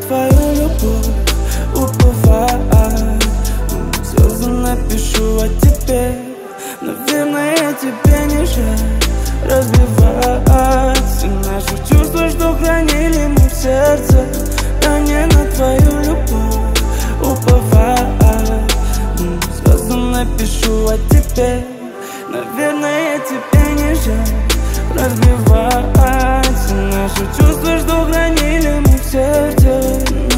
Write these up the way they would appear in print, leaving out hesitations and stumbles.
твою любовь уповать. Слезы напишу о тебе. Наверное, тебе не жаль разбивать все наши чувства, что хранили мы в сердце. Да не на твою любовь уповать. Слезы напишу о тебе. Наверное, тебе не жаль разбивать все наши чувства, что хранили мы в сердце.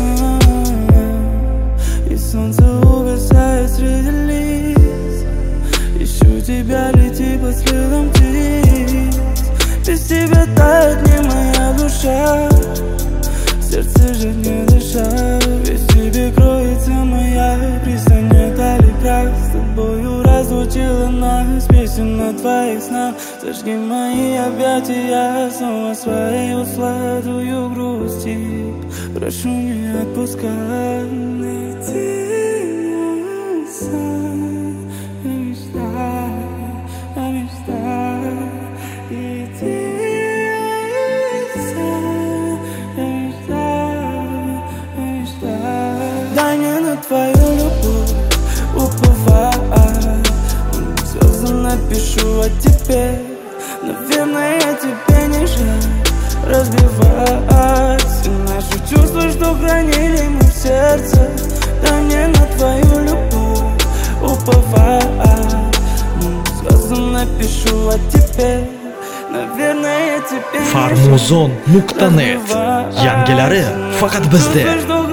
И солнце угасает среди лист. Ищу тебя, лети по следам птиц. Без тебя тает не моя душа, сердце же не дыша. Ведь в тебе кроется моя пристань. Дали крах, с тобою разлучила нас. Песен на твоих снах. Зажги мои объятия, снова свою сладкую грусть. Прошу, не отпускай. Найти мой сон. Я мечтаю, я мечтаю. Иди, я мечтаю, я мечтаю. Дай мне на твою любовь уповать. Слезы напишу о тебе. Наверное, тебе не жаль разбивать все наши чувства, что хранили мы в сердце. Да не на твою любовь уповать. Слезы напишу о тебе. Navernaye Farmuzon.net yangilari faqat bizda.